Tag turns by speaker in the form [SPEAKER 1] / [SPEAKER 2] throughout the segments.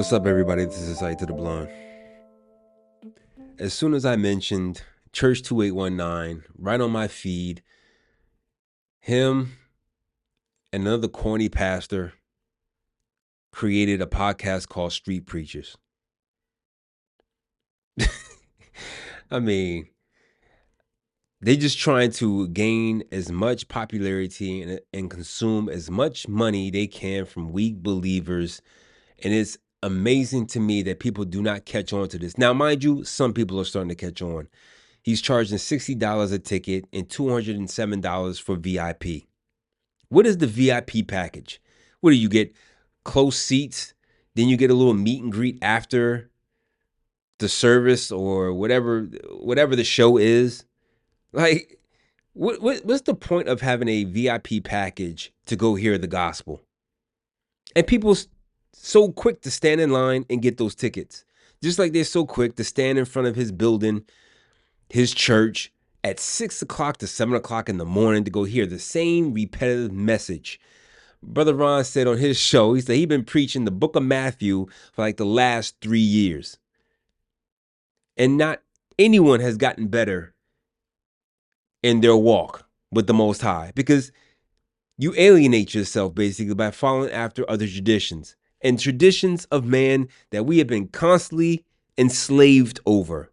[SPEAKER 1] What's up, everybody? This is Sight to the Blonde. As soon as I mentioned Church 2819, right on my feed, him and another corny pastor created a podcast called Street Preachers. I mean, they just trying to gain as much popularity and consume as much money they can from weak believers. And it's amazing to me that people do not catch on to this. Now, mind you, some people are starting to catch on. He's charging $60 a ticket and $207 for VIP. What is the VIP package? What do you get? Close seats, then you get a little meet and greet after the service or whatever the show is. Like, what's the point of having a VIP package to go hear the gospel? And people so quick to stand in line and get those tickets. Just like they're so quick to stand in front of his building, his church, at 6 o'clock to 7 o'clock in the morning to go hear the same repetitive message. Brother Ron said on his show, he said he'd been preaching the book of Matthew for like the last 3 years. And not anyone has gotten better in their walk with the Most High, because you alienate yourself basically by following after other traditions and traditions of man that we have been constantly enslaved over.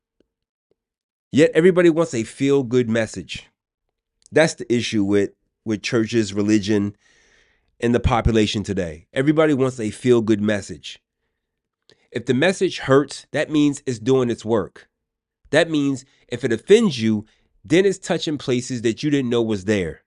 [SPEAKER 1] Yet everybody wants a feel-good message. That's the issue with churches, religion, and the population today. Everybody wants a feel-good message. If the message hurts, that means it's doing its work. That means if it offends you, then it's touching places that you didn't know was there.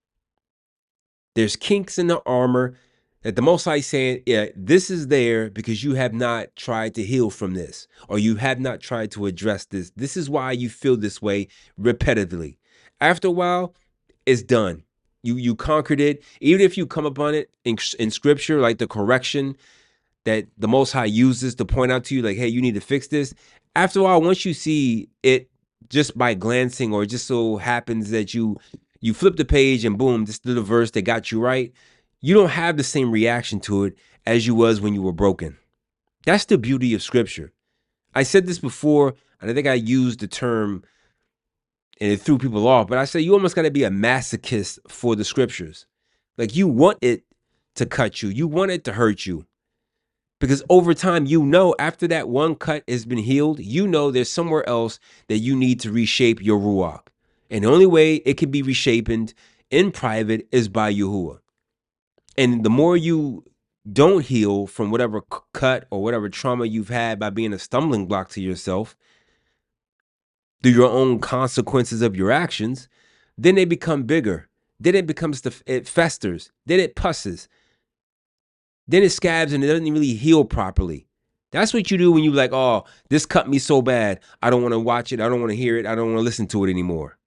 [SPEAKER 1] There's kinks in the armor that the Most High is saying, yeah, this is there because you have not tried to heal from this, or you have not tried to address this. This is why you feel this way repetitively. After a while, it's done. You conquered it. Even if you come upon it in scripture, like the correction that the Most High uses to point out to you, like, hey, you need to fix this. After a while, once you see it just by glancing, or it just so happens that you flip the page and boom, this little verse that got you right, you don't have the same reaction to it as you was when you were broken. That's the beauty of scripture. I said this before, and I think I used the term and it threw people off, but I said you almost got to be a masochist for the scriptures. Like, you want it to cut you. You want it to hurt you. Because over time, after that one cut has been healed, there's somewhere else that you need to reshape your ruach. And the only way it can be reshaped in private is by Yahuwah. And the more you don't heal from whatever cut or whatever trauma you've had by being a stumbling block to yourself through your own consequences of your actions, then they become bigger. Then it festers. Then it pusses. Then it scabs and it doesn't really heal properly. That's what you do when you like, oh, this cut me so bad. I don't want to watch it. I don't want to hear it. I don't want to listen to it anymore.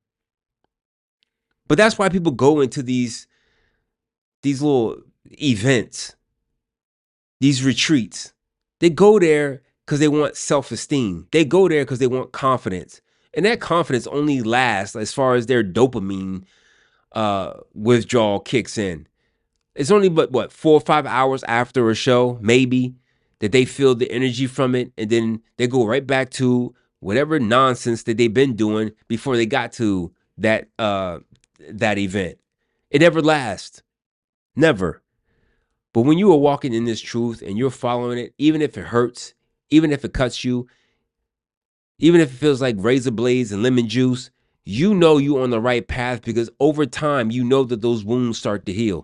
[SPEAKER 1] But that's why people go into these little events, these retreats. They go there because they want self-esteem. They go there because they want confidence. And that confidence only lasts as far as their dopamine withdrawal kicks in. It's only but 4 or 5 hours after a show, maybe, that they feel the energy from it. And then they go right back to whatever nonsense that they've been doing before they got to that event. It never lasts. Never. But when you are walking in this truth and you're following it, even if it hurts, even if it cuts you, even if it feels like razor blades and lemon juice, you're on the right path, because over time, that those wounds start to heal.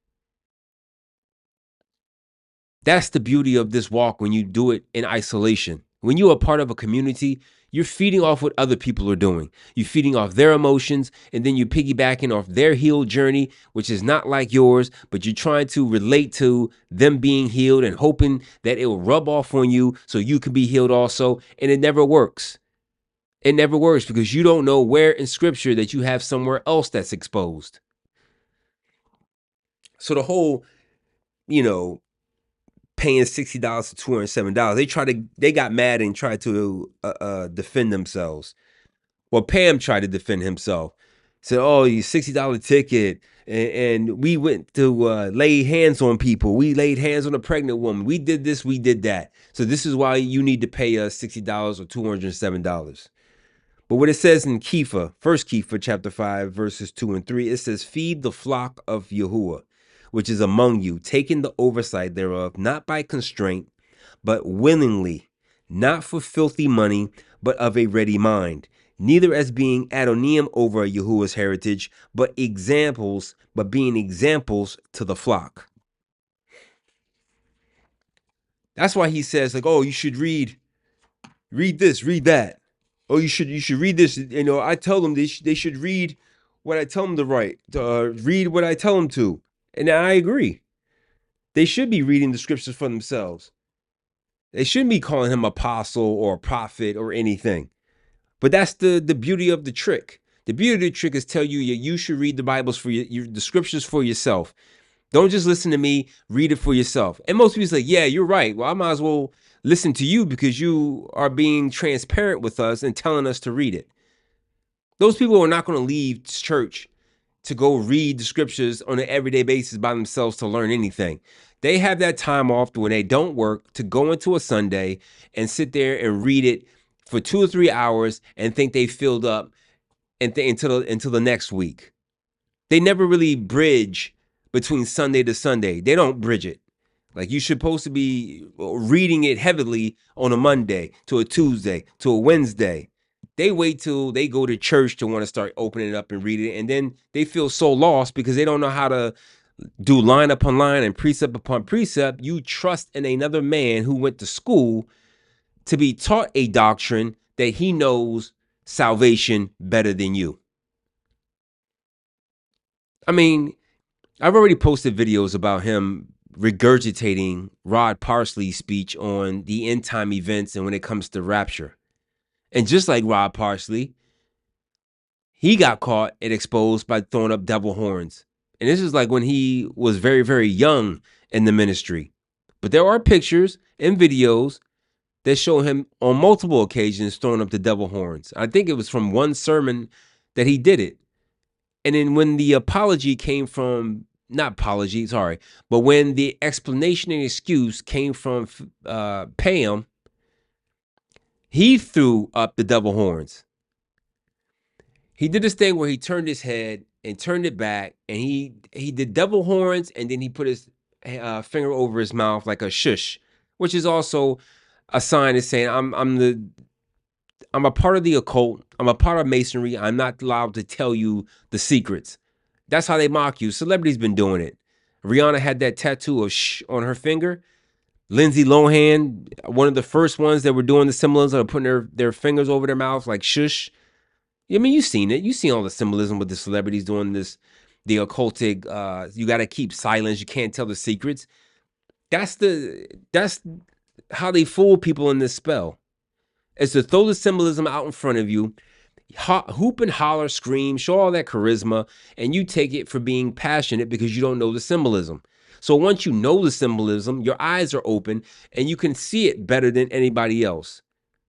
[SPEAKER 1] That's the beauty of this walk when you do it in isolation. When you are part of a community, you're feeding off what other people are doing. You're feeding off their emotions, and then you're piggybacking off their healed journey, which is not like yours, but you're trying to relate to them being healed and hoping that it will rub off on you so you can be healed also. And it never works. It never works because you don't know where in scripture that you have somewhere else that's exposed. So the whole, paying $60 to $207. They got mad and tried to defend themselves. Well, Pam tried to defend himself. Said, oh, you $60 ticket. and we went to lay hands on people. We laid hands on a pregnant woman. We did this, we did that. So this is why you need to pay us $60 or $207. But what it says in Kepha, First Kepha chapter 5, verses 2 and 3, it says, feed the flock of Yahuwah, which is among you, taking the oversight thereof, not by constraint, but willingly, not for filthy money, but of a ready mind, neither as being Adonim over Yahuwah's heritage, but being examples to the flock. That's why he says, like, oh, you should read this, read that. Oh, you should read this. You know, I tell them they should read what I tell them to write, read what I tell them to. And I agree. They should be reading the scriptures for themselves. They shouldn't be calling him apostle or prophet or anything. But that's the beauty of the trick. The beauty of the trick is tell you should read the Bibles for the scriptures for yourself. Don't just listen to me, read it for yourself. And most people say, yeah, you're right. Well, I might as well listen to you because you are being transparent with us and telling us to read it. Those people are not going to leave church to go read the scriptures on an everyday basis by themselves to learn anything. They have that time off when they don't work to go into a Sunday and sit there and read it for 2 or 3 hours and think they filled up until the next week. They never really bridge between Sunday to Sunday. They don't bridge it. Like, you're supposed to be reading it heavily on a Monday to a Tuesday to a Wednesday. They wait till they go to church to want to start opening it up and read it. And then they feel so lost because they don't know how to do line upon line and precept upon precept. You trust in another man who went to school to be taught a doctrine that he knows salvation better than you. I mean, I've already posted videos about him regurgitating Rod Parsley's speech on the end time events and when it comes to rapture. And just like Rod Parsley, he got caught and exposed by throwing up devil horns. And this is like when he was very, very young in the ministry. But there are pictures and videos that show him on multiple occasions throwing up the devil horns. I think it was from one sermon that he did it. And then when the apology came from, not apology, sorry, but when the explanation and excuse came from Pam, he threw up the devil horns. He did this thing where he turned his head and turned it back, and he did devil horns, and then he put his finger over his mouth like a shush, which is also a sign of saying, I'm a part of the occult. I'm a part of Masonry. I'm not allowed to tell you the secrets. That's how they mock you. Celebrities been doing it. Rihanna had that tattoo of shh on her finger. Lindsay Lohan, one of the first ones that were doing the symbolism of putting their fingers over their mouth like shush. I mean, you've seen it. You've seen all the symbolism with the celebrities doing this, the occultic, you got to keep silence. You can't tell the secrets. That's how they fool people in this spell. Is to throw the symbolism out in front of you, hoop and holler, scream, show all that charisma, and you take it for being passionate because you don't know the symbolism. So once you know the symbolism, your eyes are open and you can see it better than anybody else.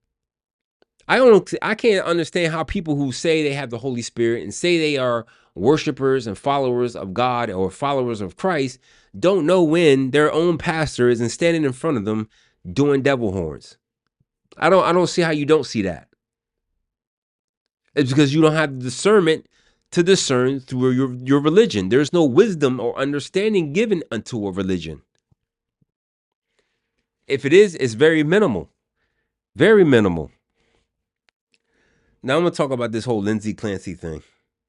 [SPEAKER 1] I can't understand how people who say they have the Holy Spirit and say they are worshipers and followers of God or followers of Christ don't know when their own pastor isn't standing in front of them doing devil horns. I don't see how you don't see that. It's because you don't have the discernment to discern through your religion. There's no wisdom or understanding given unto a religion. If it is, it's very minimal. Very minimal. Now I'm going to talk about this whole Lindsay Clancy thing.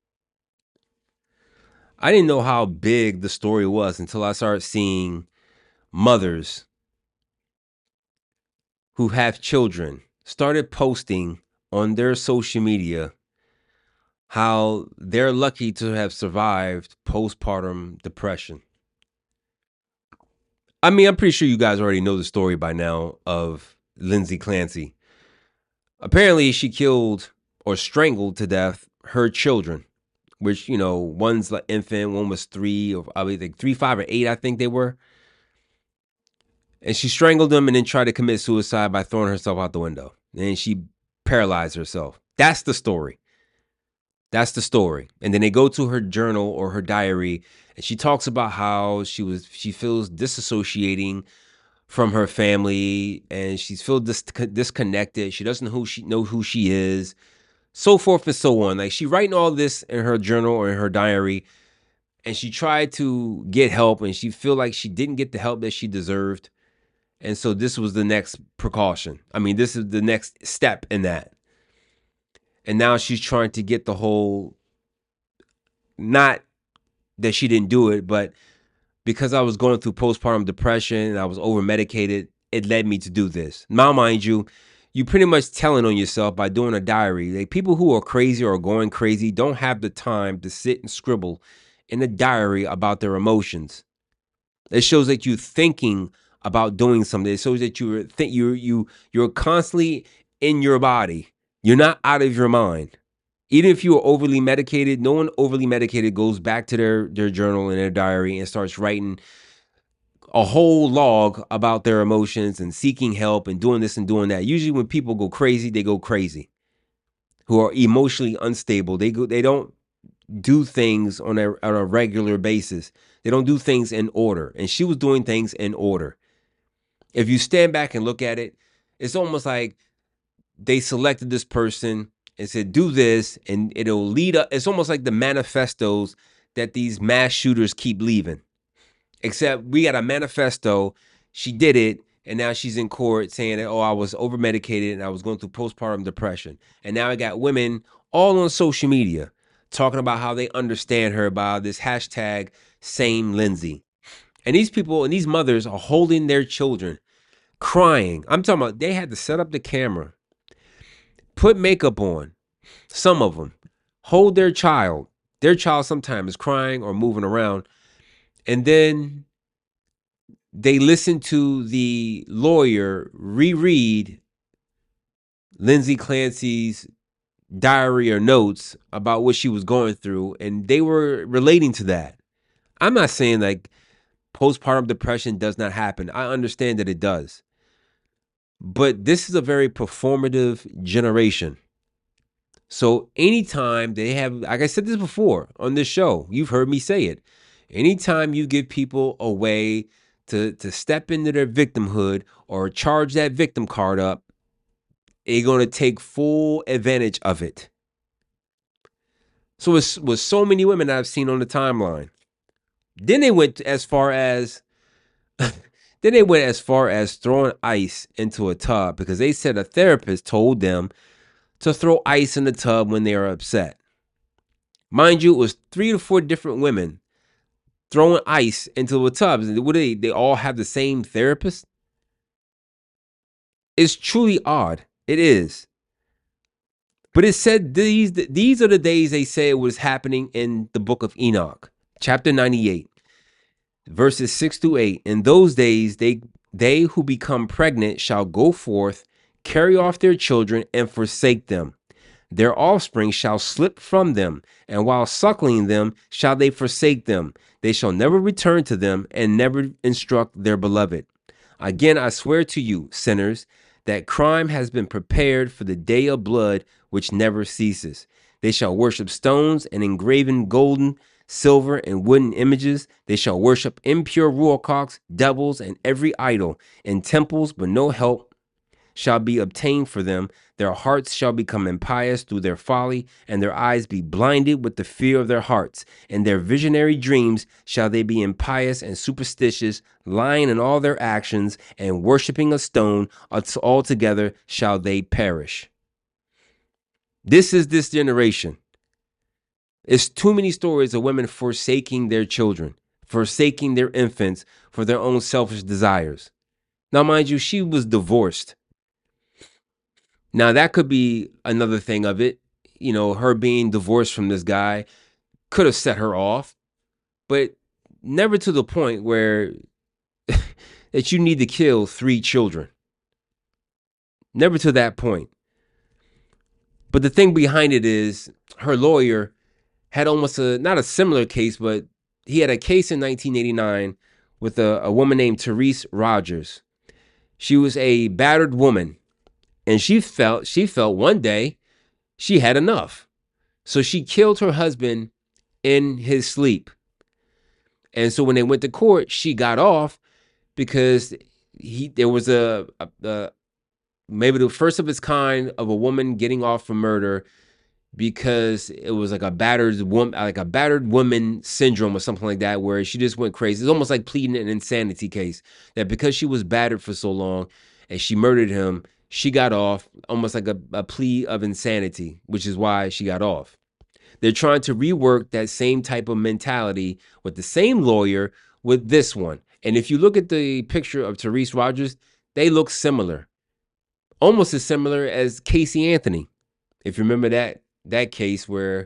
[SPEAKER 1] I didn't know how big the story was until I started seeing mothers who have children started posting on their social media how they're lucky to have survived postpartum depression. I mean, I'm pretty sure you guys already know the story by now of Lindsay Clancy. Apparently, she killed or strangled to death her children, which, one's like infant, one was 3, or I think 3, 5, or 8, I think they were. And she strangled them and then tried to commit suicide by throwing herself out the window. And she paralyzed herself. That's the story. That's the story. And then they go to her journal or her diary, and she talks about how she feels disassociating from her family, and she feels disconnected. She doesn't know who she is, so forth and so on. Like, she writing all this in her journal or in her diary, and she tried to get help, and she feel like she didn't get the help that she deserved. And so this was the next precaution. I mean, this is the next step in that. And now she's trying to get the whole, not that she didn't do it, but because I was going through postpartum depression and I was over medicated, it led me to do this. Now, mind you, you pretty much telling on yourself by doing a diary. Like, people who are crazy or going crazy don't have the time to sit and scribble in a diary about their emotions. It shows that you're thinking about doing something. It shows that you're constantly in your body. You're not out of your mind. Even if you are overly medicated, no one overly medicated goes back to their journal and their diary and starts writing a whole log about their emotions and seeking help and doing this and doing that. Usually when people go crazy, they go crazy. Who are emotionally unstable, they don't do things on a regular basis. They don't do things in order. And she was doing things in order. If you stand back and look at it, it's almost like they selected this person and said, do this, and it'll lead up. It's almost like the manifestos that these mass shooters keep leaving. Except we got a manifesto. She did it, and now she's in court saying that, oh, I was over medicated and I was going through postpartum depression. And now I got women all on social media talking about how they understand her by this hashtag same Lindsay. And these people and these mothers are holding their children, crying. I'm talking about they had to set up the camera, put makeup on, some of them, hold their child. Their child sometimes is crying or moving around. And then they listen to the lawyer reread Lindsay Clancy's diary or notes about what she was going through. And they were relating to that. I'm not saying like postpartum depression does not happen. I understand that it does. But this is a very performative generation. So anytime they have, like I said this before on this show, you've heard me say it. Anytime you give people a way to step into their victimhood or charge that victim card up, they're going to take full advantage of it. So it's with so many women I've seen on the timeline. Then they went as far as throwing ice into a tub because they said a therapist told them to throw ice in the tub when they are upset. Mind you, it was 3 to 4 different women throwing ice into a tub. What do they all have the same therapist? It's truly odd. It is. But it said these are the days they say it was happening in the book of Enoch, chapter 98, verses 6-8. In those days, they who become pregnant shall go forth, carry off their children, and forsake them. Their offspring shall slip from them, and while suckling them shall they forsake them. They shall never return to them, and never instruct their beloved. Again, I swear to you, sinners, that crime has been prepared for the day of blood, which never ceases. They shall worship stones and engraven golden, silver, and wooden images. They shall worship impure ruachs, devils, and every idol in temples, but no help shall be obtained for them. Their hearts shall become impious through their folly, and their eyes be blinded with the fear of their hearts. In their visionary dreams shall they be impious and superstitious, lying in all their actions, and worshiping a stone. Altogether shall they perish. This is this generation. It's too many stories of women forsaking their children, forsaking their infants for their own selfish desires. Now, mind you, she was divorced. Now, that could be another thing of it. You know, her being divorced from this guy could have set her off, but never to the point where that you need to kill 3 children. Never to that point. But the thing behind it is her lawyer had almost not a similar case, but he had a case in 1989 with a woman named Therese Rogers. She was a battered woman. And she felt one day she had enough. So she killed her husband in his sleep. And so when they went to court, she got off because there was a maybe the first of its kind of a woman getting off for murder because it was like a battered woman syndrome or something like that, where she just went crazy. It's almost like pleading an insanity case, that because she was battered for so long and she murdered him, she got off, almost like a plea of insanity, which is why she got off. They're trying to rework that same type of mentality with the same lawyer with this one. And if you look at the picture of Therese Rogers, they look similar, almost as similar as Casey Anthony. If you remember that case where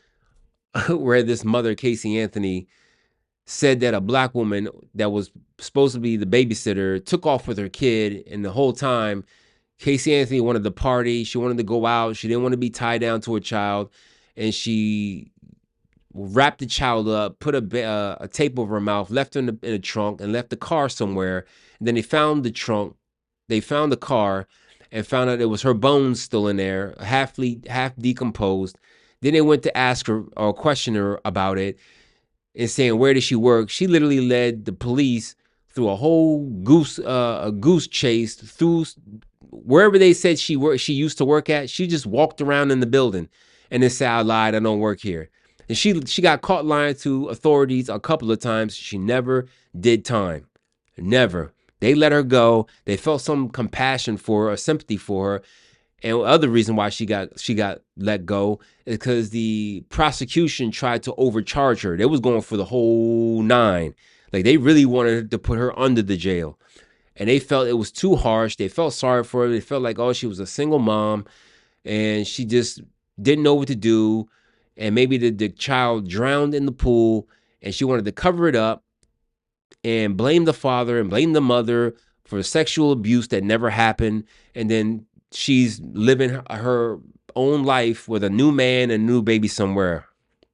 [SPEAKER 1] this mother, Casey Anthony, said that a black woman that was supposed to be the babysitter took off with her kid, and the whole time Casey Anthony wanted to party. She wanted to go out. She didn't want to be tied down to a child, and she wrapped the child up, put a tape over her mouth, left her in a trunk, and left the car somewhere. And then they found the trunk. They found the car and found out it was her bones still in there, half decomposed. Then they went to ask her or question her about it and saying, where did she work? She literally led the police through a whole goose chase through wherever they said she used to work at. She just walked around in the building and then said, I lied, I don't work here. And she got caught lying to authorities a couple of times. She never did time. Never. They let her go. They felt some compassion for her, or sympathy for her. And the other reason why she got let go is because the prosecution tried to overcharge her. They was going for the whole nine. Like, they really wanted to put her under the jail. And they felt it was too harsh. They felt sorry for her. They felt like, oh, she was a single mom and she just didn't know what to do. And maybe the child drowned in the pool and she wanted to cover it up and blame the father and blame the mother for sexual abuse that never happened. And then she's living her own life with a new man and a new baby somewhere.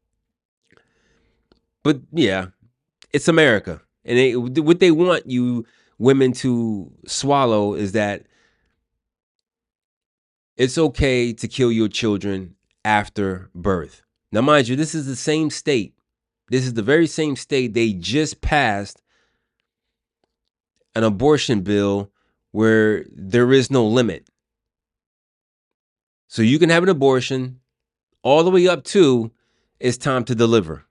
[SPEAKER 1] But yeah, it's America. And what they want you women to swallow is that it's okay to kill your children after birth. Now, mind you, this is the same state. This is the very same state they just passed an abortion bill where there is no limit. So you can have an abortion all the way up to it's time to deliver.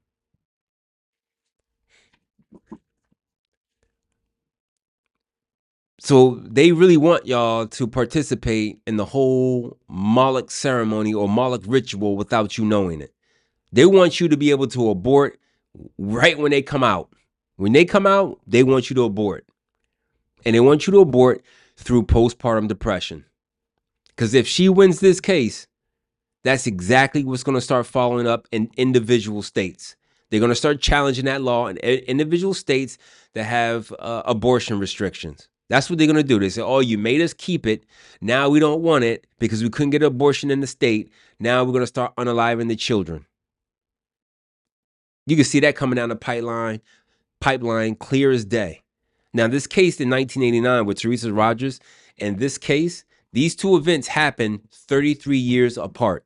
[SPEAKER 1] So they really want y'all to participate in the whole Moloch ceremony or Moloch ritual without you knowing it. They want you to be able to abort right when they come out. When they come out, they want you to abort. And they want you to abort through postpartum depression. Because if she wins this case, that's exactly what's going to start following up in individual states. They're going to start challenging that law in individual states that have abortion restrictions. That's what they're going to do. They say, oh, you made us keep it. Now we don't want it because we couldn't get an abortion in the state. Now we're going to start unaliving the children. You can see that coming down the pipeline clear as day. Now, this case in 1989 with Theresa Rogers and this case, these two events happened 33 years apart.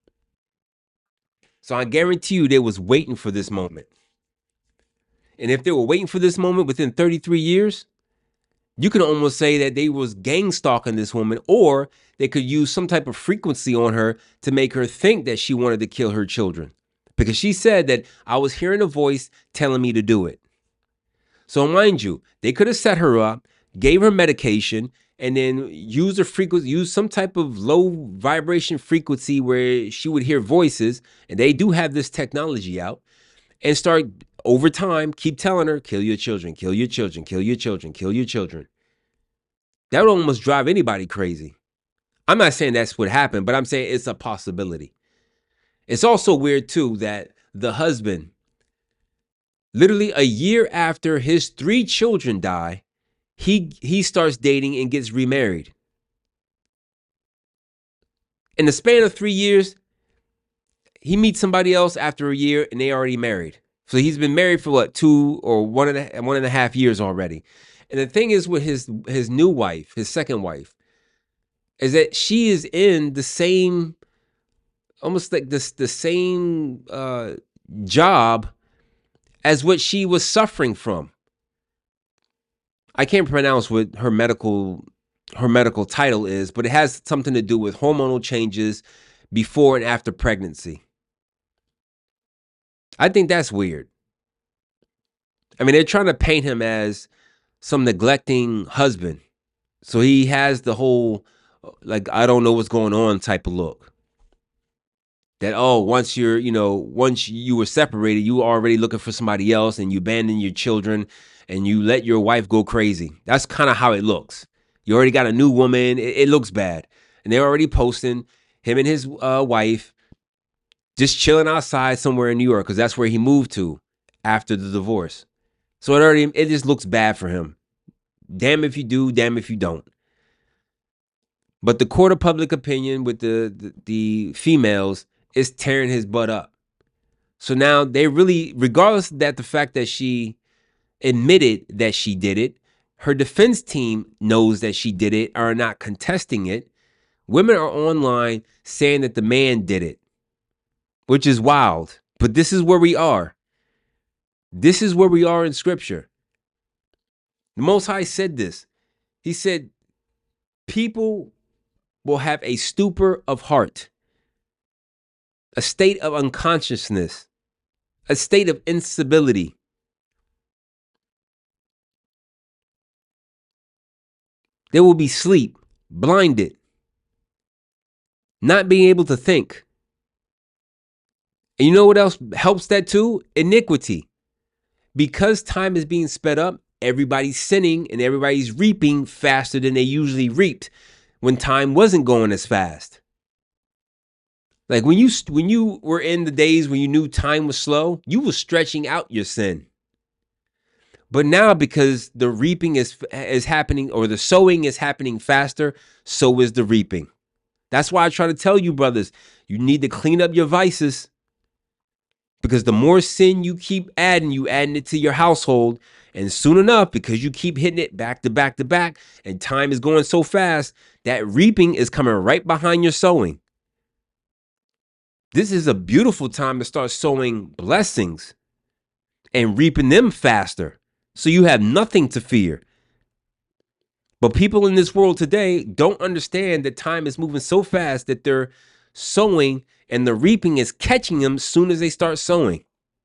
[SPEAKER 1] So I guarantee you they was waiting for this moment. And if they were waiting for this moment within 33 years, you can almost say that they was gang stalking this woman, or they could use some type of frequency on her to make her think that she wanted to kill her children. Because she said that I was hearing a voice telling me to do it. So mind you, they could have set her up, gave her medication, and then use some type of low vibration frequency where she would hear voices, and they do have this technology out, and start over time, keep telling her, kill your children, kill your children, kill your children, kill your children. That would almost drive anybody crazy. I'm not saying that's what happened, but I'm saying it's a possibility. It's also weird too that the husband, literally a year after his 3 children die, he starts dating and gets remarried. In the span of 3 years, he meets somebody else after a year and they already married. So he's been married for what, 2 or 1.5 years already. And the thing is with his new wife, his second wife, is that she is in the same almost like the same job as what she was suffering from. I can't pronounce what her medical title is, but it has something to do with hormonal changes before and after pregnancy. I think that's weird. I mean, they're trying to paint him as some neglecting husband. So he has the whole, like, I don't know what's going on type of look. That, oh, once you were separated, you were already looking for somebody else and you abandon your children and you let your wife go crazy. That's kind of how it looks. You already got a new woman. It looks bad. And they're already posting him and his wife just chilling outside somewhere in New York because that's where he moved to after the divorce. So it just looks bad for him. Damn if you do, damn if you don't. But the court of public opinion with the females is tearing his butt up. So now they really, regardless of that, the fact that she admitted that she did it, her defense team knows that she did it, are not contesting it. Women are online saying that the man did it, which is wild. But this is where we are. This is where we are in scripture. The Most High said this. He said, people will have a stupor of heart, a state of unconsciousness, a state of instability. There will be sleep, blinded, not being able to think. And you know what else helps that too? Iniquity. Because time is being sped up, everybody's sinning and everybody's reaping faster than they usually reaped when time wasn't going as fast. Like when you were in the days when you knew time was slow, you were stretching out your sin. But now, because the reaping is happening, or the sowing is happening faster, so is the reaping. That's why I try to tell you, brothers, you need to clean up your vices, because the more sin you keep adding, you adding it to your household, and soon enough, because you keep hitting it back to back to back, and time is going so fast, that reaping is coming right behind your sowing. This is a beautiful time to start sowing blessings and reaping them faster, so you have nothing to fear. But people in this world today don't understand that time is moving so fast that they're sowing and the reaping is catching them as soon as they start sowing.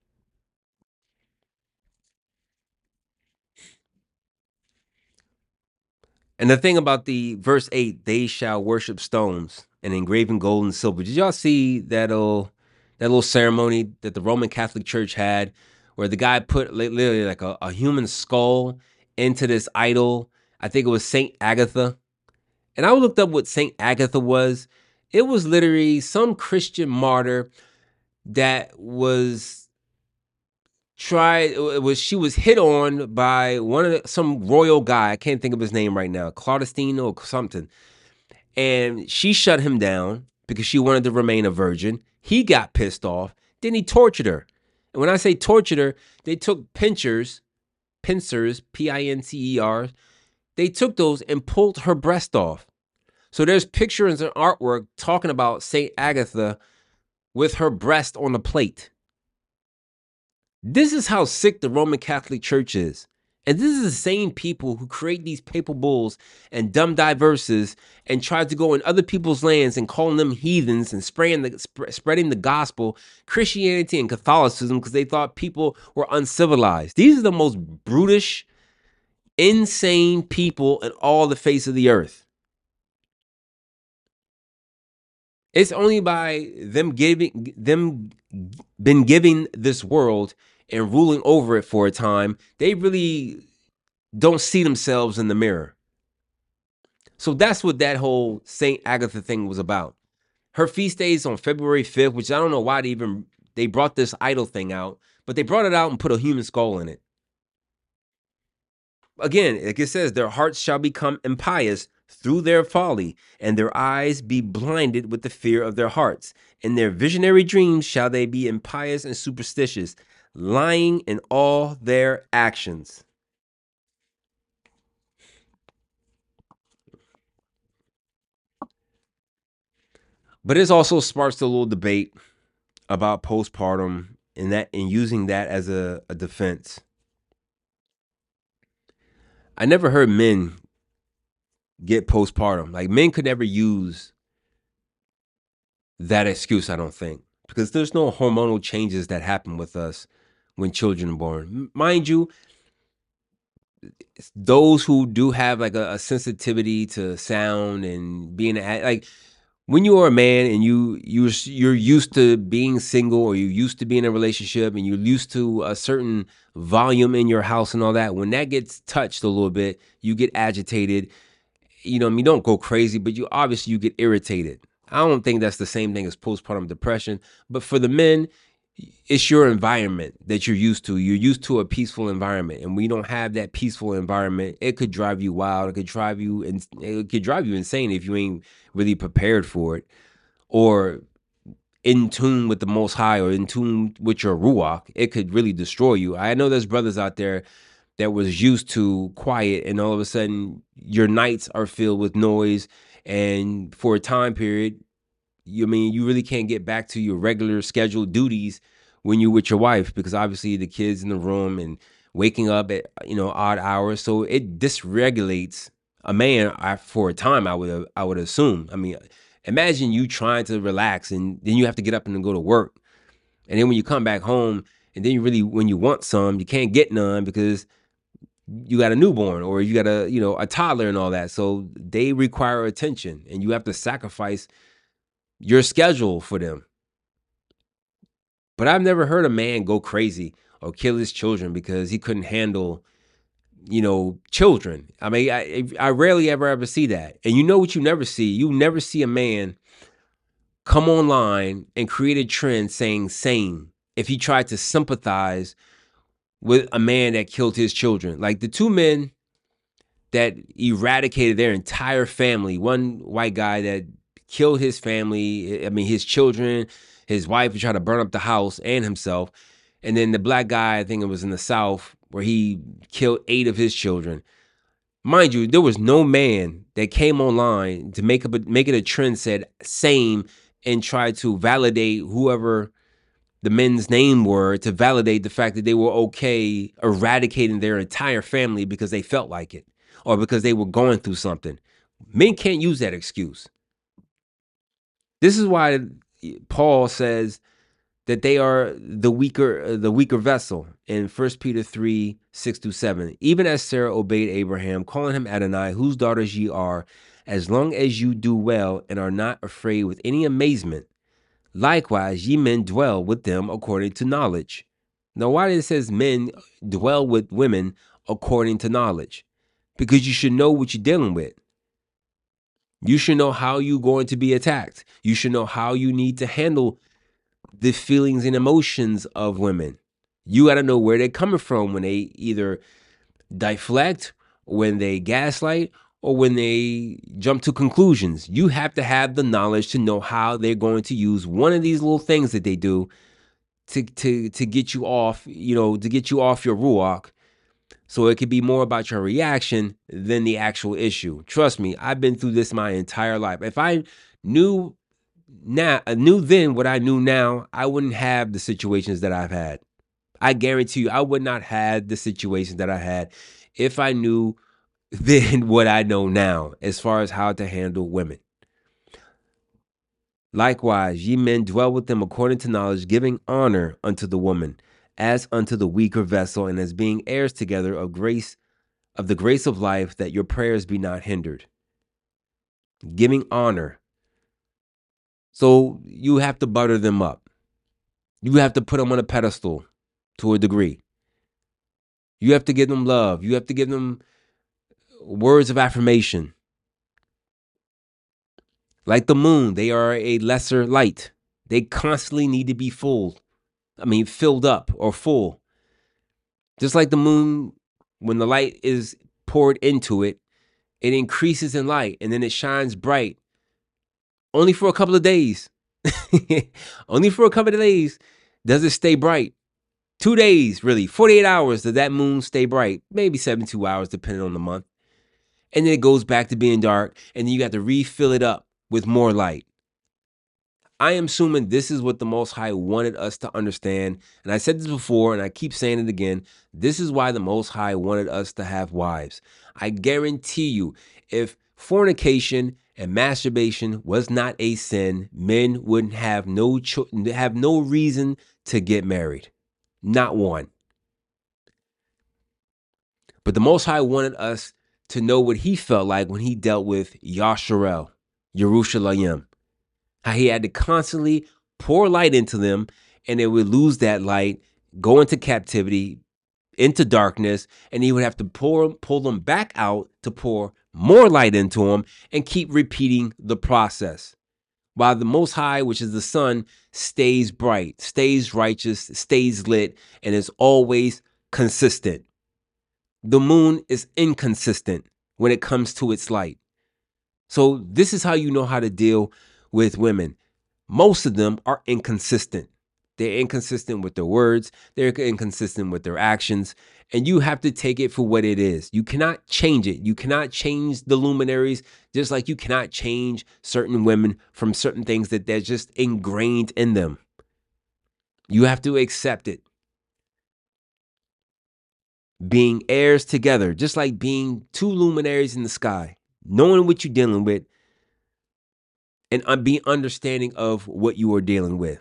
[SPEAKER 1] And the thing about the verse 8, they shall worship stones and engraven gold and silver. Did y'all see that little ceremony that the Roman Catholic Church had where the guy put literally like a human skull into this idol? I think it was Saint Agatha. And I looked up what Saint Agatha was. It was literally some Christian martyr that was she was hit on by some royal guy. I can't think of his name right now, Claudistine or something. And she shut him down because she wanted to remain a virgin. He got pissed off. Then he tortured her. And when I say tortured her, they took pincers, Pincer. They took those and pulled her breast off. So there's pictures and artwork talking about Saint Agatha with her breast on a plate. This is how sick the Roman Catholic Church is. And this is the same people who create these papal bulls and dumb diverses and try to go in other people's lands and calling them heathens and spreading the gospel, Christianity, and Catholicism because they thought people were uncivilized. These are the most brutish, insane people in all the face of the earth. It's only by them been giving this world and ruling over it for a time, they really don't see themselves in the mirror. So that's what that whole Saint Agatha thing was about. Her feast day is on February 5th, which I don't know why they brought this idol thing out, but they brought it out and put a human skull in it. Again, like it says, their hearts shall become impious through their folly, and their eyes be blinded with the fear of their hearts. In their visionary dreams shall they be impious and superstitious, lying in all their actions. But it also sparks a little debate about postpartum and using that as a defense. I never heard men get postpartum. Like, men could never use that excuse, I don't think, because there's no hormonal changes that happen with us when children are born. Mind you, those who do have like a sensitivity to sound and being like, when you are a man and you're used to being single, or you're used to being in a relationship, and you're used to a certain volume in your house and all that, when that gets touched a little bit, you get agitated. You know, I mean, don't go crazy, but you get irritated. I don't think that's the same thing as postpartum depression. But for the men, it's your environment that you're used to. You're used to a peaceful environment, and when you don't have that peaceful environment, it could drive you wild. It could drive you insane if you ain't really prepared for it, or in tune with the Most High, or in tune with your ruach. It could really destroy you. I know there's brothers out there that was used to quiet, and all of a sudden your nights are filled with noise, and for a time period, you really can't get back to your regular scheduled duties when you're with your wife, because obviously the kids in the room and waking up at odd hours, so it dysregulates a man for a time. I would assume. I mean, imagine you trying to relax, and then you have to get up and go to work, and then when you come back home, and then when you want some, you can't get none because you got a newborn, or you got a toddler and all that. So they require attention, and you have to sacrifice your schedule for them. But I've never heard a man go crazy or kill his children because he couldn't handle, children. I mean, I rarely ever see that. And you know what you never see? You never see a man come online and create a trend saying same if he tried to sympathize with a man that killed his children. Like the two men that eradicated their entire family. One white guy that killed his family, his children, his wife, and tried to burn up the house, and himself. And then the black guy, I think it was in the South, where he killed 8 of his children. Mind you, there was no man that came online to make it a trend, said same, and tried to validate whoever the men's name were, to validate the fact that they were okay eradicating their entire family because they felt like it, or because they were going through something. Men can't use that excuse. This is why Paul says that they are the weaker vessel in 1 Peter 3, 6-7. Even as Sarah obeyed Abraham, calling him Adonai, whose daughters ye are, as long as you do well and are not afraid with any amazement. Likewise, ye men dwell with them according to knowledge. Now, why it says men dwell with women according to knowledge? Because you should know what you're dealing with. You should know how you're going to be attacked. You should know how you need to handle the feelings and emotions of women. You got to know where they're coming from when they either deflect, when they gaslight, or when they jump to conclusions. You have to have the knowledge to know how they're going to use one of these little things that they do to get you off, to get you off your ruach. So it could be more about your reaction than the actual issue. Trust me, I've been through this my entire life. If I knew then what I knew now, I wouldn't have the situations that I've had. I guarantee you, I would not have the situations that I had if I knew then what I know now as far as how to handle women. Likewise, ye men dwell with them according to knowledge, giving honor unto the woman, as unto the weaker vessel, and as being heirs together of the grace of life, that your prayers be not hindered. Giving honor. So you have to butter them up. You have to put them on a pedestal to a degree. You have to give them love. You have to give them words of affirmation. Like the moon, they are a lesser light. They constantly need to be filled up or full. Just like the moon, when the light is poured into it, it increases in light, and then it shines bright. Only for a couple of days. Only for a couple of days does it stay bright. 2 days, really. 48 hours does that moon stay bright. Maybe 72 hours, depending on the month. And then it goes back to being dark, and then you got to refill it up with more light. I am assuming this is what the Most High wanted us to understand. And I said this before, and I keep saying it again. This is why the Most High wanted us to have wives. I guarantee you, if fornication and masturbation was not a sin, men wouldn't have no reason to get married. Not one. But the Most High wanted us to know what he felt like when he dealt with Yasharel, Yerushalayim. How he had to constantly pour light into them, and they would lose that light, go into captivity, into darkness, and he would have to pull them back out to pour more light into them and keep repeating the process. While the Most High, which is the sun, stays bright, stays righteous, stays lit, and is always consistent. The moon is inconsistent when it comes to its light. So this is how you know how to deal with women. Most of them are inconsistent. They're inconsistent with their words. They're inconsistent with their actions. And you have to take it for what it is. You cannot change it. You cannot change the luminaries, just like you cannot change certain women from certain things that they're just ingrained in them. You have to accept it. Being heirs together, just like being two luminaries in the sky, knowing what you're dealing with, and being understanding of what you are dealing with.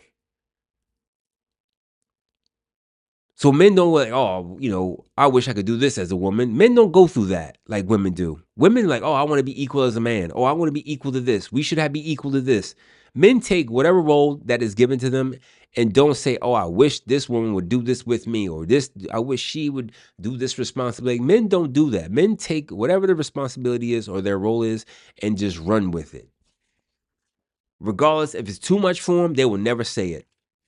[SPEAKER 1] So men don't like, oh, I wish I could do this as a woman. Men don't go through that like women do. Women like, oh, I want to be equal as a man. Oh, I want to be equal to this. We should be equal to this. Men take whatever role that is given to them and don't say, oh, I wish this woman would do this with me, or this, I wish she would do this responsibility. Men don't do that. Men take whatever the responsibility is or their role is and just run with it. Regardless, if it's too much for them, they will never say it.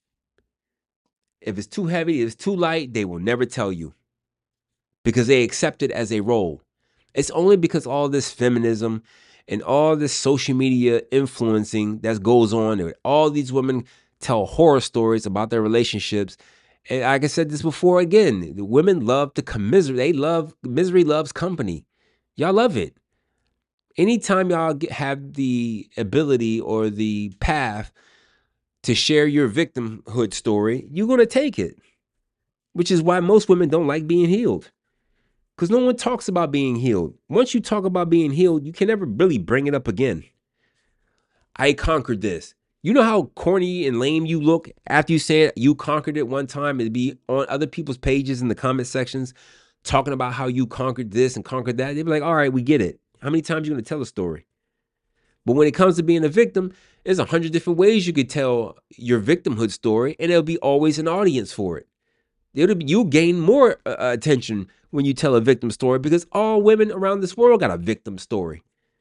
[SPEAKER 1] If it's too heavy, if it's too light, they will never tell you because they accept it as a role. It's only because all this feminism and all this social media influencing that goes on, all these women tell horror stories about their relationships. And like I said this before, again, the women love to commiserate. Misery loves company. Y'all love it. Anytime y'all have the ability or the path to share your victimhood story, you're going to take it, which is why most women don't like being healed, because no one talks about being healed. Once you talk about being healed, you can never really bring it up again. I conquered this. You know how corny and lame you look after you say it? You conquered it one time. It'd be on other people's pages in the comment sections talking about how you conquered this and conquered that. They'd be like, all right, we get it. How many times are you going to tell a story? But when it comes to being a victim, there's 100 different ways you could tell your victimhood story, and there'll be always an audience for it. You'll gain more attention when you tell a victim story, because all women around this world got a victim story.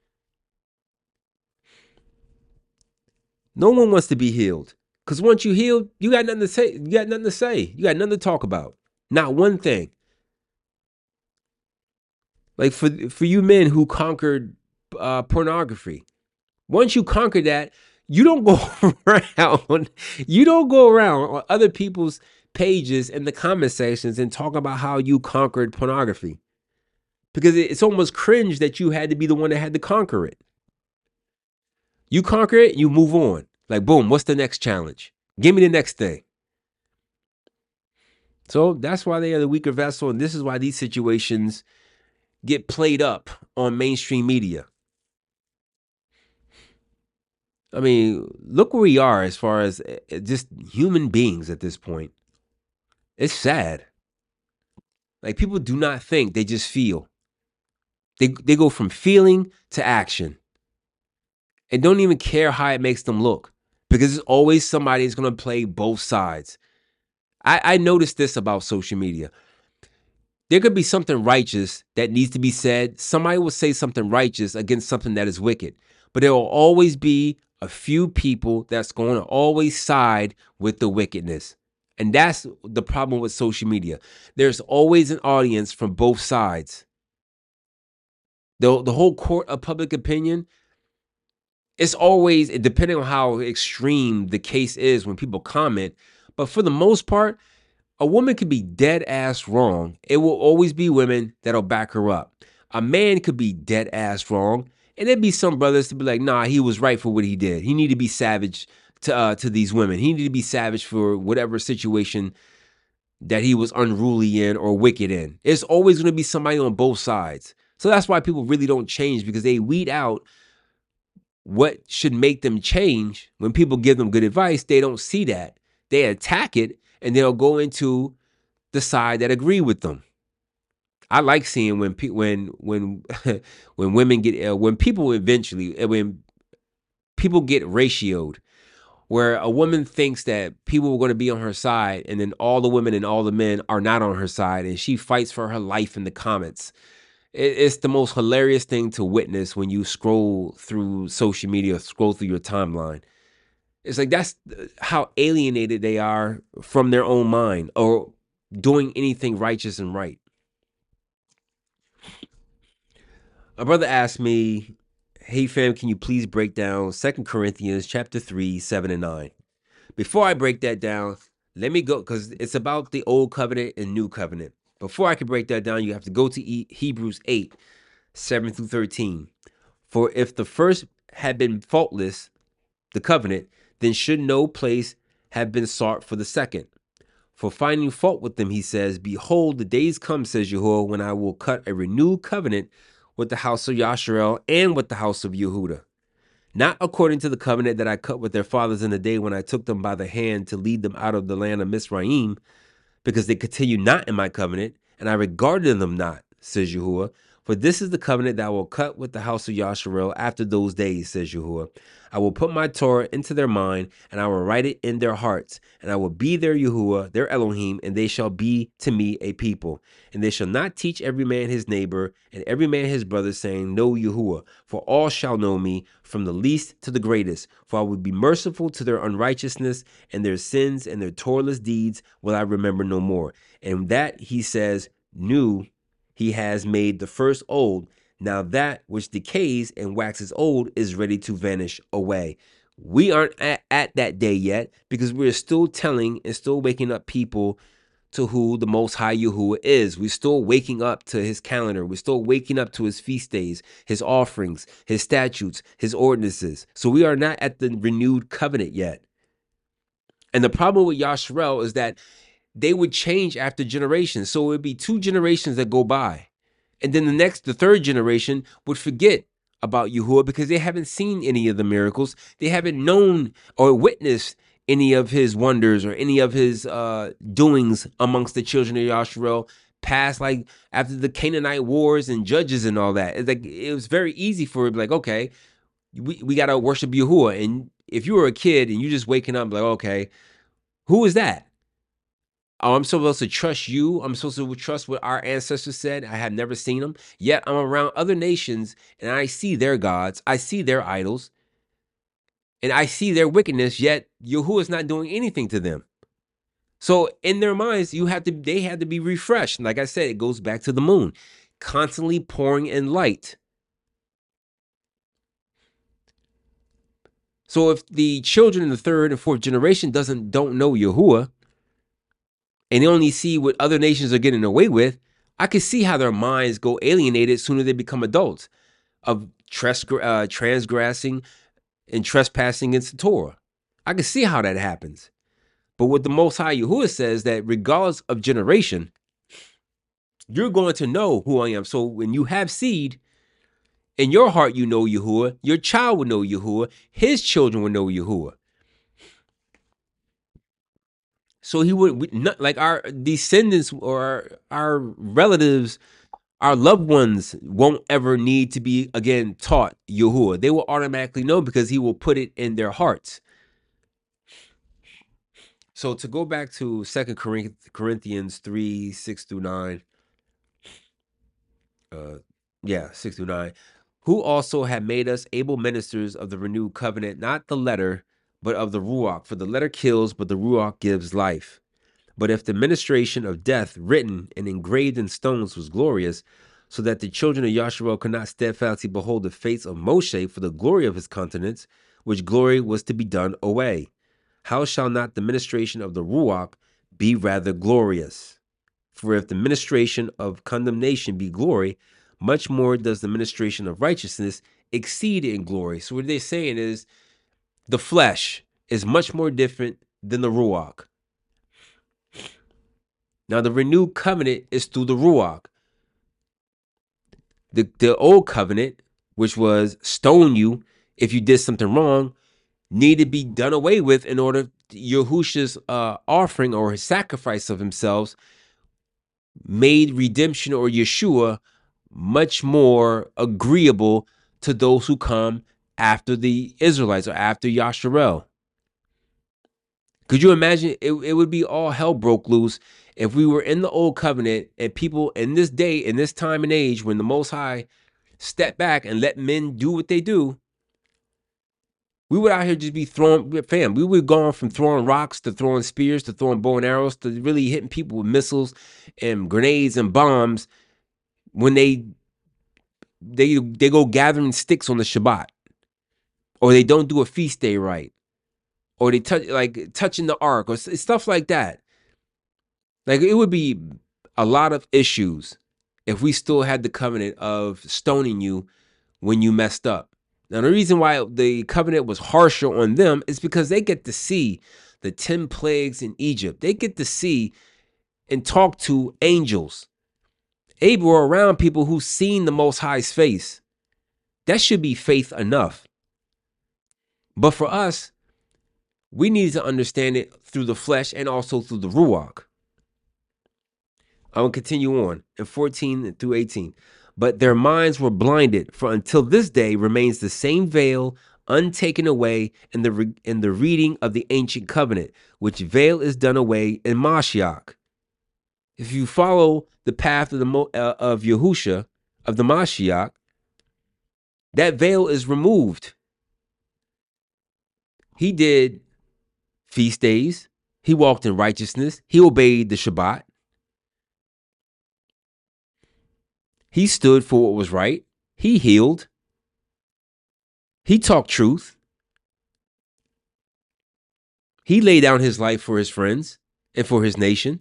[SPEAKER 1] No one wants to be healed, because once you healed, you got nothing to say. You got nothing to say. You got nothing to talk about. Not one thing. Like for you men who conquered pornography, once you conquer that, you don't go around. You don't go around on other people's pages in the comment sections and talk about how you conquered pornography, because it's almost cringe that you had to be the one that had to conquer it. You conquer it, you move on. Like, boom, what's the next challenge? Give me the next thing. So that's why they are the weaker vessel, and this is why these situations get played up on mainstream media. I mean, look where we are as far as just human beings at this point. It's sad. Like, people do not think, they just feel. They go from feeling to action and don't even care how it makes them look, because there's always somebody that's going to play both sides. I noticed this about social media. There could be something righteous that needs to be said. Somebody will say something righteous against something that is wicked, but there will always be a few people that's going to always side with the wickedness. And that's the problem with social media. There's always an audience from both sides. The whole court of public opinion, it's always, depending on how extreme the case is when people comment, but for the most part, a woman could be dead ass wrong. It will always be women that'll back her up. A man could be dead ass wrong, and there'd be some brothers to be like, nah, he was right for what he did. He needed to be savage to these women. He needed to be savage for whatever situation that he was unruly in or wicked in. It's always going to be somebody on both sides. So that's why people really don't change, because they weed out what should make them change. When people give them good advice, they don't see that. They attack it, and they'll go into the side that agree with them. I like seeing when when women get when people get ratioed, where a woman thinks that people are going to be on her side, and then all the women and all the men are not on her side, and she fights for her life in the comments. It's the most hilarious thing to witness when you scroll through social media, scroll through your timeline. It's like that's how alienated they are from their own mind or doing anything righteous and right. A brother asked me, "Hey fam, can you please break down 2 Corinthians chapter 3, 7 and 9?" Before I break that down, let me go, because it's about the old covenant and new covenant. Before I can break that down, you have to go to Hebrews 8, 7 through 13. For if the first had been faultless, the covenant, then should no place have been sought for the second. For finding fault with them, he says, "Behold, the days come, says Yahuwah, when I will cut a renewed covenant with the house of Yasharel and with the house of Yehuda. Not according to the covenant that I cut with their fathers in the day when I took them by the hand to lead them out of the land of Mizraim, because they continue not in my covenant, and I regarded them not, says Yahuwah. For this is the covenant that I will cut with the house of Yasharel after those days, says Yahuwah. I will put my Torah into their mind, and I will write it in their hearts, and I will be their Yahuwah, their Elohim, and they shall be to me a people. And they shall not teach every man his neighbor, and every man his brother, saying, Know Yahuwah, for all shall know me, from the least to the greatest. For I will be merciful to their unrighteousness, and their sins and their Toraless deeds will I remember no more. And that, he says, new, he has made the first old. Now that which decays and waxes old is ready to vanish away. We aren't at that day yet, because we're still telling and still waking up people to who the Most High Yahuwah is. We're still waking up to his calendar. We're still waking up to his feast days, his offerings, his statutes, his ordinances. So we are not at the renewed covenant yet. And the problem with Yasharel is that they would change after generations. So it would be 2 generations that go by. And then the third generation would forget about Yahuwah, because they haven't seen any of the miracles. They haven't known or witnessed any of his wonders or any of his doings amongst the children of Yasharel past, like after the Canaanite wars and judges and all that. It's like, it was very easy for it to be like, okay, we got to worship Yahuwah. And if you were a kid and you just waking up like, okay, who is that? Oh, I'm supposed to trust you. I'm supposed to trust what our ancestors said. I have never seen them. Yet I'm around other nations and I see their gods. I see their idols. And I see their wickedness, yet Yahuwah is not doing anything to them. So in their minds, they had to be refreshed. Like I said, it goes back to the moon, constantly pouring in light. So if the children in the 3rd and 4th generation don't know Yahuwah, and they only see what other nations are getting away with, I can see how their minds go alienated sooner they become adults of transgressing and trespassing against the Torah. I can see how that happens. But what the Most High Yahuwah says, that regardless of generation, you're going to know who I am. So when you have seed, in your heart you know Yahuwah, your child will know Yahuwah, his children will know Yahuwah. So he would not, like our descendants or our relatives, our loved ones won't ever need to be again taught Yahuwah. They will automatically know, because he will put it in their hearts. So to go back to 2 Corinthians 3, 6 through 9. 6 through 9. Who also had made us able ministers of the renewed covenant, not the letter, but of the Ruach. For the letter kills, but the Ruach gives life. But if the ministration of death, written and engraved in stones, was glorious, so that the children of Yasharel could not steadfastly behold the face of Moshe for the glory of his countenance, which glory was to be done away, how shall not the ministration of the Ruach be rather glorious? For if the ministration of condemnation be glory, much more does the ministration of righteousness exceed in glory. So what they're saying is the flesh, is much more different than the Ruach. Now, the renewed covenant is through the Ruach. The old covenant, which was stone you if you did something wrong, needed to be done away with in order Yahusha's offering or his sacrifice of himself made redemption or Yeshua much more agreeable to those who come after the Israelites or after Yasharel. Could you imagine? It would be all hell broke loose if we were in the old covenant and people in this day, in this time and age, when the Most High stepped back and let men do what they do, we would out here just be throwing, fam, we would go on from throwing rocks to throwing spears to throwing bow and arrows to really hitting people with missiles and grenades and bombs when they go gathering sticks on the Shabbat, or they don't do a feast day right, or they touching the ark or stuff like that. Like, it would be a lot of issues if we still had the covenant of stoning you when you messed up. Now, the reason why the covenant was harsher on them is because they get to see the 10 plagues in Egypt. They get to see and talk to angels. They were around people who've seen the Most High's face. That should be faith enough. But for us, we need to understand it through the flesh and also through the Ruach. I will continue on in 14 through 18. But their minds were blinded, for until this day remains the same veil untaken away in the reading of the ancient covenant, which veil is done away in Mashiach. If you follow the path of Yahusha, of the Mashiach, that veil is removed. He did feast days. He walked in righteousness. He obeyed the Shabbat. He stood for what was right. He healed. He talked truth. He laid down his life for his friends and for his nation.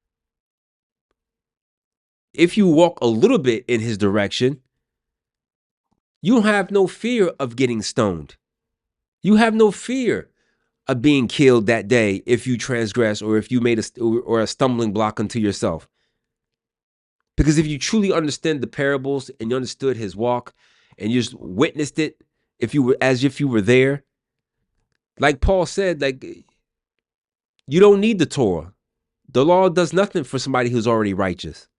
[SPEAKER 1] If you walk a little bit in his direction, you don't have no fear of getting stoned. You have no fear of being killed that day if you transgress or if you made a stumbling block unto yourself. Because if you truly understand the parables and you understood his walk and you just witnessed it, as if you were there, like Paul said, like, you don't need the Torah. The law does nothing for somebody who's already righteous.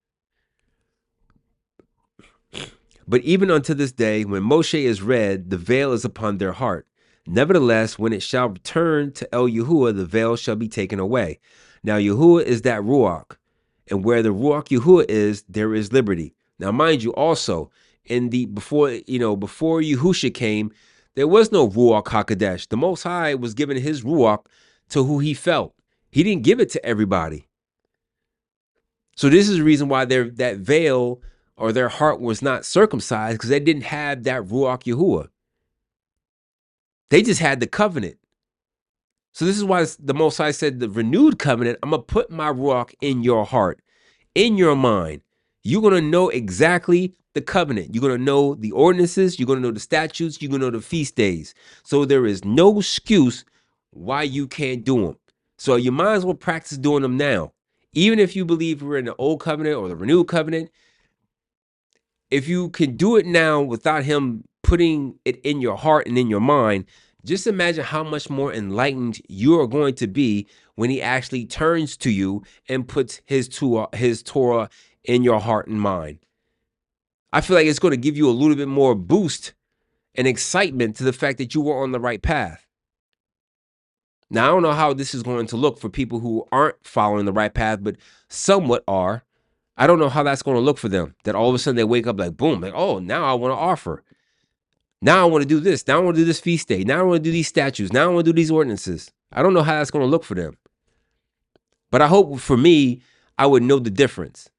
[SPEAKER 1] But even unto this day, when Moshe is read, the veil is upon their heart. Nevertheless, when it shall return to El Yahuwah, the veil shall be taken away. Now Yahuwah is that Ruach. And where the Ruach Yahuwah is, there is liberty. Now, mind you, also, before Yahusha came, there was no Ruach HaKodesh. The Most High was giving his Ruach to who he felt. He didn't give it to everybody. So this is the reason why that veil or their heart was not circumcised, because they didn't have that Ruach Yahuwah. They just had the covenant. So this is why the Most High said the renewed covenant, I'm going to put my Ruach in your heart, in your mind. You're going to know exactly the covenant. You're going to know the ordinances. You're going to know the statutes. You're going to know the feast days. So there is no excuse why you can't do them. So you might as well practice doing them now. Even if you believe we're in the old covenant or the renewed covenant, if you can do it now without him putting it in your heart and in your mind, just imagine how much more enlightened you are going to be when he actually turns to you and puts his Torah in your heart and mind. I feel like it's going to give you a little bit more boost and excitement to the fact that you were on the right path. Now, I don't know how this is going to look for people who aren't following the right path, but somewhat are. I don't know how that's going to look for them, that all of a sudden they wake up like, boom, like, oh, now I want to offer. Now I want to do this. Now I want to do this feast day. Now I want to do these statutes. Now I want to do these ordinances. I don't know how that's going to look for them. But I hope for me, I would know the difference.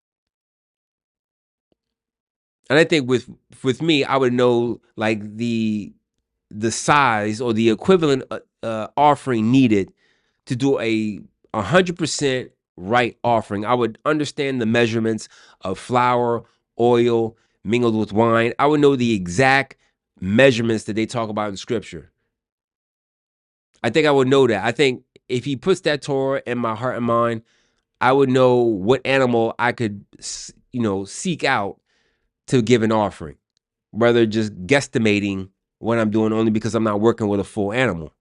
[SPEAKER 1] And I think with me, I would know like the size or the equivalent offering needed to do a 100% right offering. I would understand the measurements of flour, oil, mingled with wine. I would know the exact measurements that they talk about in scripture. I think I would know that. I think if he puts that Torah in my heart and mind, I would know what animal I could, seek out to give an offering, rather just guesstimating what I'm doing only because I'm not working with a full animal.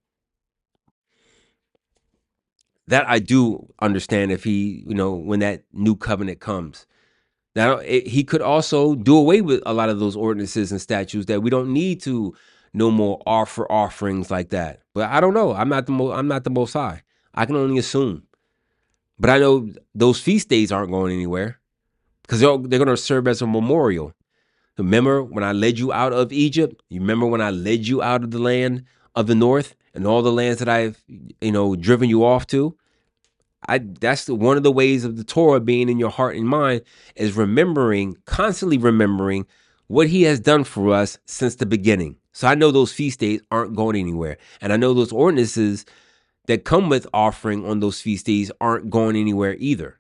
[SPEAKER 1] That I do understand if he, when that new covenant comes. Now, he could also do away with a lot of those ordinances and statutes that we don't need to no more offer offerings like that. But I don't know. I'm not the Most High. I can only assume. But I know those feast days aren't going anywhere because they're going to serve as a memorial. Remember when I led you out of Egypt? You remember when I led you out of the land of the north and all the lands that I've, driven you off to? That's one of the ways of the Torah being in your heart and mind is constantly remembering what he has done for us since the beginning. So I know those feast days aren't going anywhere. And I know those ordinances that come with offering on those feast days aren't going anywhere either.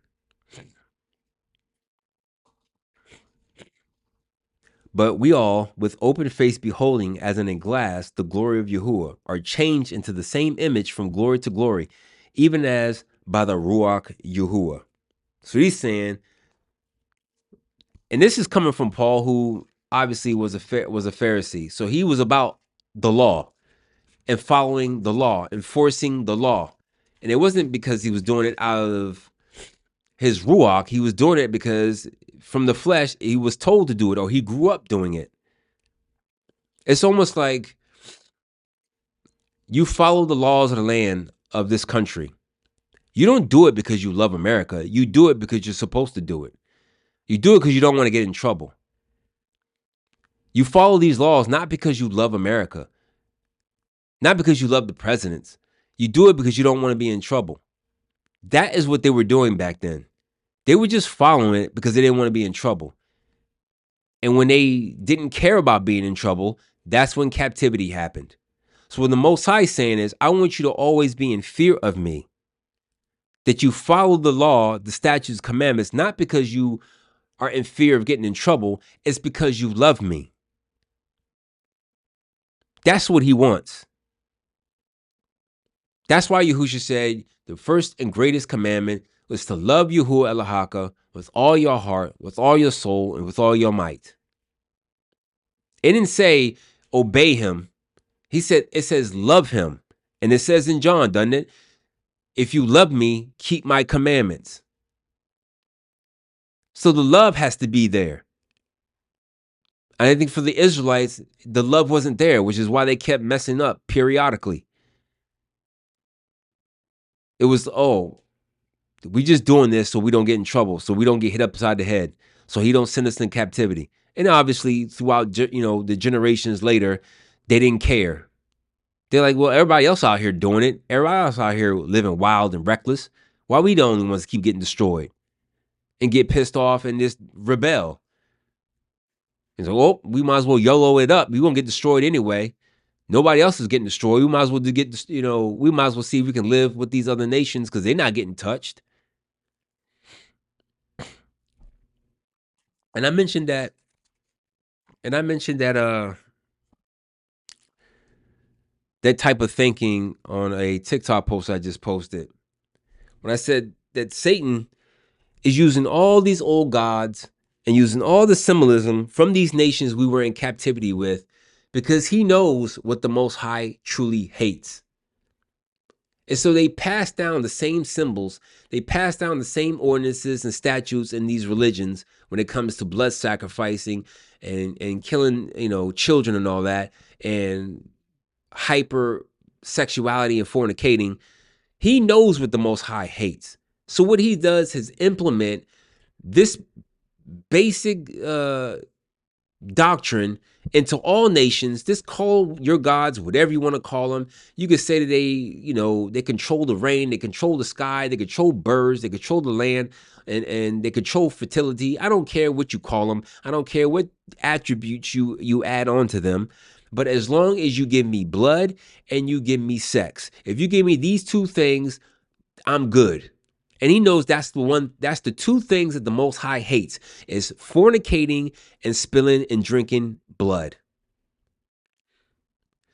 [SPEAKER 1] But we all, with open face beholding as in a glass the glory of Yahuwah, are changed into the same image from glory to glory, even as by the Ruach Yahuwah. So he's saying, and this is coming from Paul, who obviously was a Pharisee. So he was about the law and following the law, enforcing the law. And it wasn't because he was doing it out of his Ruach. He was doing it because from the flesh, he was told to do it or he grew up doing it. It's almost like you follow the laws of the land of this country. You don't do it because you love America. You do it because you're supposed to do it. You do it because you don't want to get in trouble. You follow these laws not because you love America, not because you love the presidents. You do it because you don't want to be in trouble. That is what they were doing back then. They were just following it because they didn't want to be in trouble. And when they didn't care about being in trouble, that's when captivity happened. So what the Most High is saying is, I want you to always be in fear of me. That you follow the law, the statutes, commandments, not because you are in fear of getting in trouble. It's because you love me. That's what he wants. That's why Yahushua said the first and greatest commandment was to love Yahuwah Elohaka with all your heart, with all your soul, and with all your might. It didn't say obey him. It says love him. And it says in John, doesn't it? If you love me, keep my commandments. So the love has to be there. And I think for the Israelites, the love wasn't there, which is why they kept messing up periodically. It was, we just doing this so we don't get in trouble, so we don't get hit upside the head, so he don't send us in captivity. And obviously, throughout the generations later, they didn't care. They're like, well, everybody else out here doing it. Everybody else out here living wild and reckless. Why are we the only ones keep getting destroyed and get pissed off and just rebel? And so, well, we might as well YOLO it up. We won't get destroyed anyway. Nobody else is getting destroyed. We might as well we might as well see if we can live with these other nations because they're not getting touched. And I mentioned that that type of thinking on a TikTok post I just posted. When I said that Satan is using all these old gods and using all the symbolism from these nations we were in captivity with because he knows what the Most High truly hates. And so they pass down the same symbols, they pass down the same ordinances and statutes in these religions when it comes to blood sacrificing and killing, children and all that, and hyper sexuality and fornicating. He knows what the Most High hates. So what he does is implement this basic doctrine into all nations. Just call your gods whatever you want to call them. You could say that they control the rain, they control the sky, they control birds, they control the land, and they control fertility. I don't care what you call them. I don't care what attributes you add on to them. But as long as you give me blood and you give me sex, if you give me these two things, I'm good. And he knows that's the two things that the Most High hates is fornicating and spilling and drinking blood.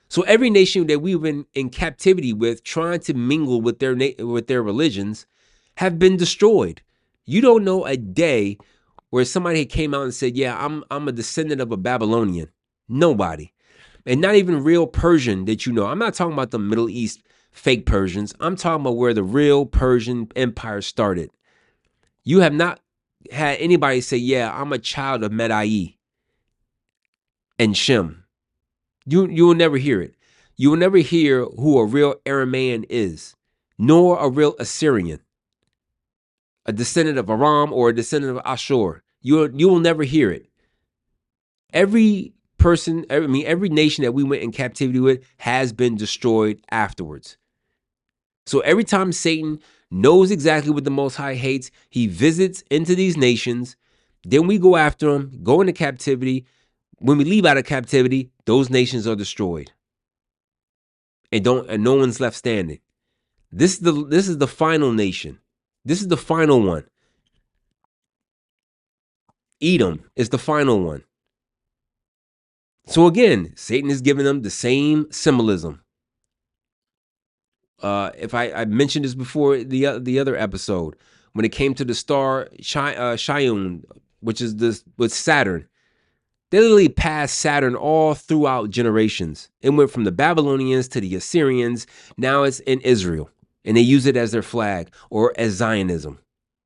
[SPEAKER 1] So every nation that we've been in captivity with, trying to mingle with their religions, have been destroyed. You don't know a day where somebody came out and said, "Yeah, I'm a descendant of a Babylonian." Nobody. And not even real Persian that you know. I'm not talking about the Middle East fake Persians. I'm talking about where the real Persian Empire started. You have not had anybody say, "Yeah, I'm a child of Medai and Shem." You will never hear it. You will never hear who a real Aramaean is, nor a real Assyrian, a descendant of Aram or a descendant of Ashur. You will never hear it. Every person, every nation that we went in captivity with has been destroyed afterwards. So every time Satan knows exactly what the Most High hates, he visits into these nations. Then we go after them, go into captivity. When we leave out of captivity, those nations are destroyed, and no one's left standing. This is the final nation. This is the final one. Edom is the final one. So again, Satan is giving them the same symbolism. If I mentioned this before the other episode, when it came to the star Shion, which is this with Saturn, they literally passed Saturn all throughout generations. It went from the Babylonians to the Assyrians. Now it's in Israel, and they use it as their flag or as Zionism.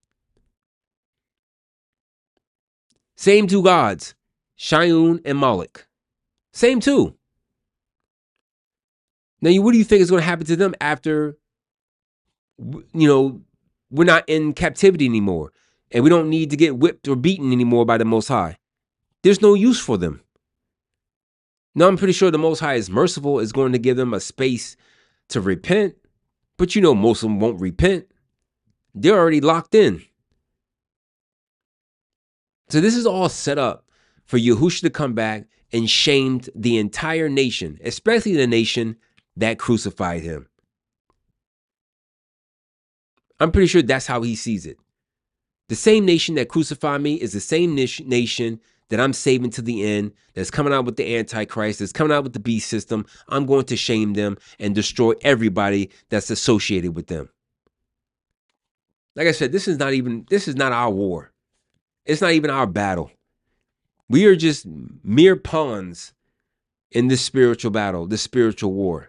[SPEAKER 1] Same two gods, Shion and Moloch. Same two. Now, what do you think is going to happen to them after, we're not in captivity anymore and we don't need to get whipped or beaten anymore by the Most High? There's no use for them. Now, I'm pretty sure the Most High is merciful, is going to give them a space to repent, but most of them won't repent. They're already locked in. So this is all set up for Yahushua to come back and shamed the entire nation, especially the nation that crucified him. I'm pretty sure that's how he sees it. The same nation that crucified me is the same nation that I'm saving to the end, that's coming out with the Antichrist, that's coming out with the beast system. I'm going to shame them and destroy everybody that's associated with them. Like I said, this is not our war. It's not even our battle. We are just mere pawns in this spiritual battle, this spiritual war.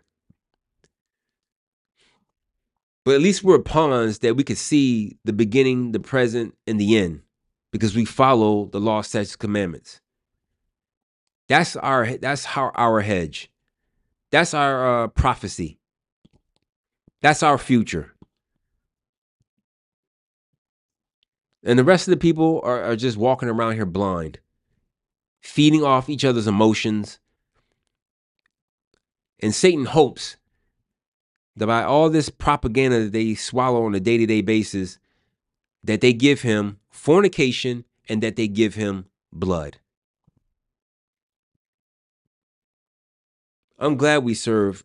[SPEAKER 1] But at least we're pawns that we could see the beginning, the present, and the end, because we follow the law, statutes, commandments. That's our hedge. That's our prophecy. That's our future. And the rest of the people are just walking around here blind, feeding off each other's emotions. And Satan hopes that by all this propaganda that they swallow on a day-to-day basis, that they give him fornication and that they give him blood. I'm glad we serve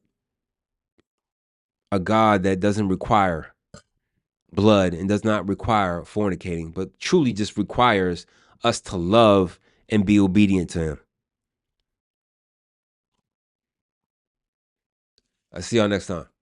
[SPEAKER 1] a God that doesn't require blood and does not require fornicating, but truly just requires us to love and be obedient to him. I'll see y'all next time.